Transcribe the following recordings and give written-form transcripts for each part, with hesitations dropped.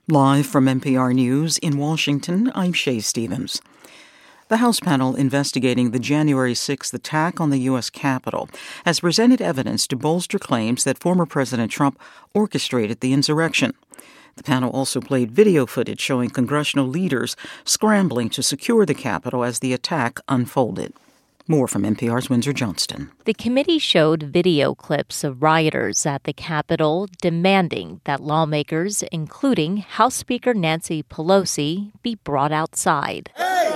Live from NPR News in Washington, I'm Shay Stevens. The House panel investigating the January 6th attack on the U.S. Capitol has presented evidence to bolster claims that former President Trump orchestrated the insurrection. The panel also played video footage showing congressional leaders scrambling to secure the Capitol as the attack unfolded. More from NPR's Windsor Johnston. The committee showed video clips of rioters at the Capitol demanding that lawmakers, including House Speaker Nancy Pelosi, be brought outside.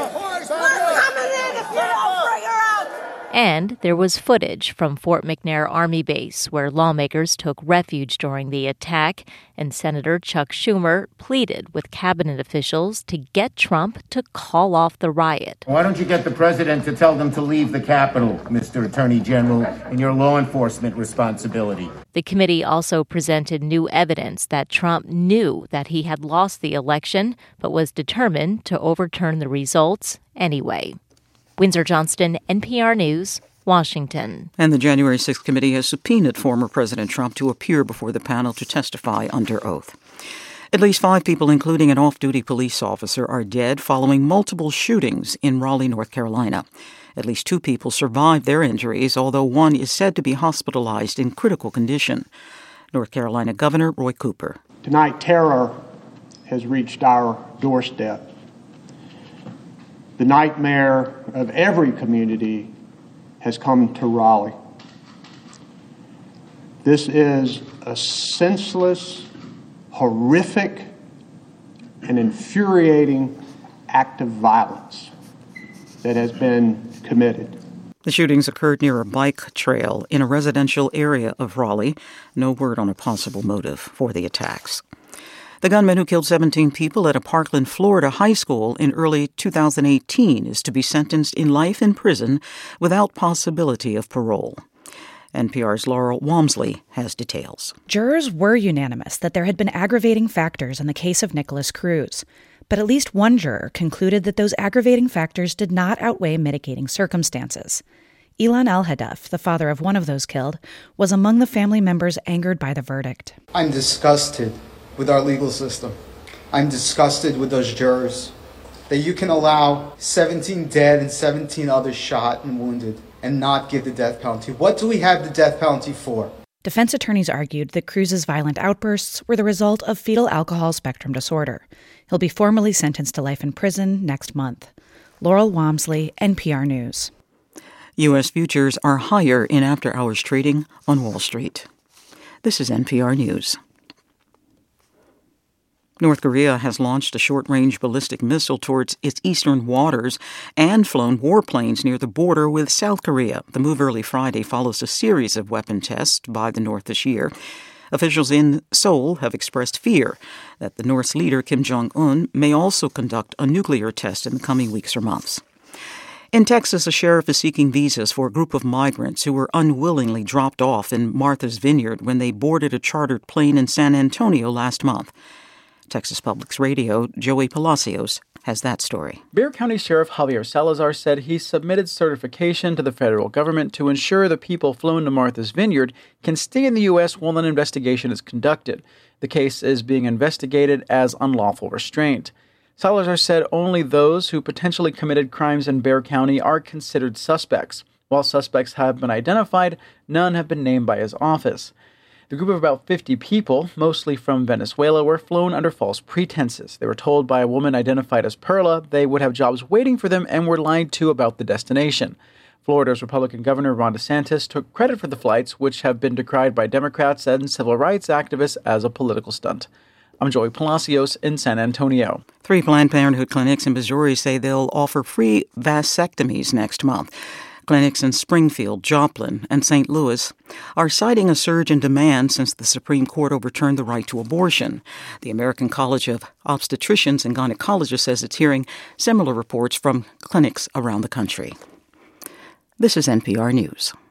And there was footage from Fort McNair Army Base where lawmakers took refuge during the attack, and Senator Chuck Schumer pleaded with cabinet officials to get Trump to call off the riot. Why don't you get the president to tell them to leave the Capitol, Mr. Attorney General, in your law enforcement responsibility? The committee also presented new evidence that Trump knew that he had lost the election, but was determined to overturn the results anyway. Windsor Johnston, NPR News, Washington. And the January 6th committee has subpoenaed former President Trump to appear before the panel to testify under oath. At least 5 people, including an off-duty police officer, are dead following multiple shootings in Raleigh, North Carolina. At least 2 people survived their injuries, although one is said to be hospitalized in critical condition. North Carolina Governor Roy Cooper. Tonight, terror has reached our doorstep. The nightmare of every community has come to Raleigh. This is a senseless, horrific, and infuriating act of violence that has been committed. The shootings occurred near a bike trail in a residential area of Raleigh. No word on a possible motive for the attacks. The gunman who killed 17 people at a Parkland, Florida high school in early 2018 is to be sentenced in life in prison without possibility of parole. NPR's Laurel Walmsley has details. Jurors were unanimous that there had been aggravating factors in the case of Nicholas Cruz. But at least one juror concluded that those aggravating factors did not outweigh mitigating circumstances. Ilan El-Hadaf, the father of one of those killed, was among the family members angered by the verdict. I'm disgusted with our legal system. I'm disgusted with those jurors. That you can allow 17 dead and 17 others shot and wounded and not give the death penalty. What do we have the death penalty for? Defense attorneys argued that Cruz's violent outbursts were the result of fetal alcohol spectrum disorder. He'll be formally sentenced to life in prison next month. Laurel Walmsley, NPR News. U.S. futures are higher in after-hours trading on Wall Street. This is NPR News. North Korea has launched a short-range ballistic missile towards its eastern waters and flown warplanes near the border with South Korea. The move early Friday follows a series of weapon tests by the North this year. Officials in Seoul have expressed fear that the North's leader, Kim Jong-un, may also conduct a nuclear test in the coming weeks or months. In Texas, a sheriff is seeking visas for a group of migrants who were unwillingly dropped off in Martha's Vineyard when they boarded a chartered plane in San Antonio last month. Texas Public Radio, Joey Palacios has that story. Bexar County Sheriff Javier Salazar said he submitted certification to the federal government to ensure the people flown to Martha's Vineyard can stay in the U.S. while an investigation is conducted. The case is being investigated as unlawful restraint. Salazar said only those who potentially committed crimes in Bexar County are considered suspects. While suspects have been identified, none have been named by his office. The group of about 50 people, mostly from Venezuela, were flown under false pretenses. They were told by a woman identified as Perla they would have jobs waiting for them and were lied to about the destination. Florida's Republican Governor Ron DeSantis took credit for the flights, which have been decried by Democrats and civil rights activists as a political stunt. I'm Joey Palacios in San Antonio. 3 Planned Parenthood clinics in Missouri say they'll offer free vasectomies next month. Clinics in Springfield, Joplin, and St. Louis are citing a surge in demand since the Supreme Court overturned the right to abortion. The American College of Obstetricians and Gynecologists says it's hearing similar reports from clinics around the country. This is NPR News.